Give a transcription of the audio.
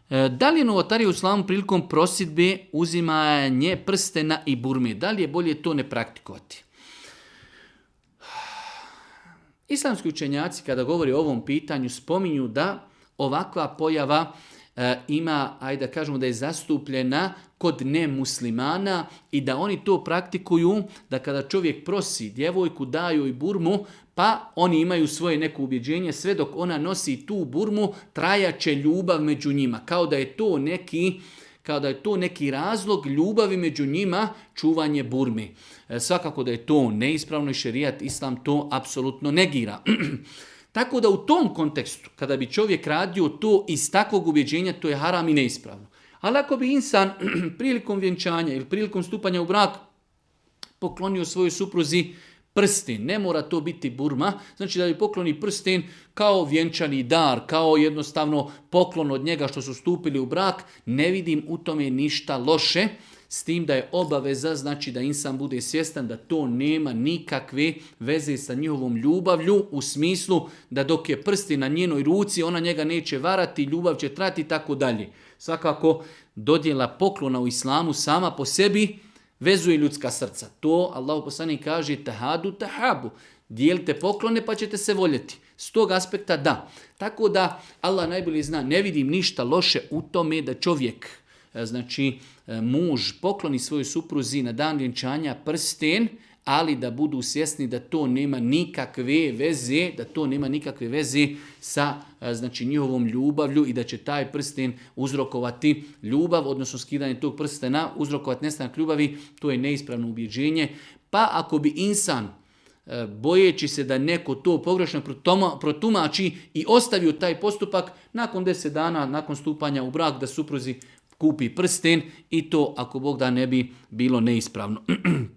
Da li je novotarija u islamu prilikom prosidbe uzimanje prstena i burme? Da li je bolje to ne praktikovati? Islamski učenjaci kada govori o ovom pitanju spominju da ovakva pojava ima, ajde da kažemo da je zastupljena kod nemuslimana i da oni to praktikuju, da kada čovjek prosi djevojku, daju i burmu, pa oni imaju svoje neko ubjeđenje, sve dok ona nosi tu burmu, trajaće ljubav među njima. Kao da je to neki razlog ljubavi među njima, čuvanje burme. Svakako da je to neispravno i šerijat islam to apsolutno negira. Tako da u tom kontekstu, kada bi čovjek radio to iz takvog ubjeđenja, to je haram i neispravno. Ali ako bi insan prilikom vjenčanja ili prilikom stupanja u brak poklonio svojoj supruzi prsten, ne mora to biti burma, znači da bi pokloni prsten kao vjenčani dar, kao jednostavno poklon od njega što su stupili u brak, ne vidim u tome ništa loše, s tim da je obaveza, znači da insan bude svjestan da to nema nikakve veze sa njihovom ljubavlju, u smislu da dok je prsti na njenoj ruci, ona njega neće varati, ljubav će trati i tako dalje. Svakako, dodjela poklona u islamu sama po sebi vezuje ljudska srca. To Allah poslanik kaže tahadu tahabu. Dijelite poklone pa ćete se voljeti. S tog aspekta da. Tako da Allah najbolje zna, ne vidim ništa loše u tome da čovjek, znači muž pokloni svojoj supruzi na dan vjenčanja prsten, ali da budu svjesni da to nema nikakve veze sa znači njihovom ljubavlju i da će taj prsten uzrokovati ljubav, odnosno skidanje tog prstena uzrokovati nestanak ljubavi, to je neispravno ubjeđenje. Pa ako bi insan, bojeći se da neko to pogrešno protumači i ostavio taj postupak, nakon 10 dana, nakon stupanja u brak, da supruzi kupi prsten i to, ako Bog da, ne bi bilo neispravno.